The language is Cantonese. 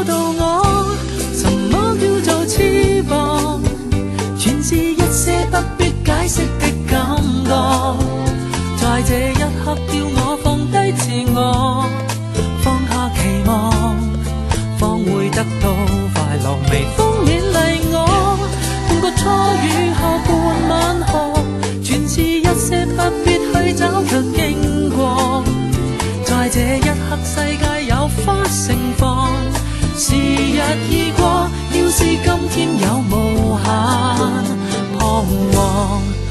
到我，什麼叫做翅膀？全是一些不必解釋的感覺，在這一刻叫我放低自我，放下期望，方會得到快樂。微風勉勵我，半個初雨後半晚霞，全是一些不必去找卻經過，在這一刻世界有花盛放，時日已過，要是今天有無限彷徨。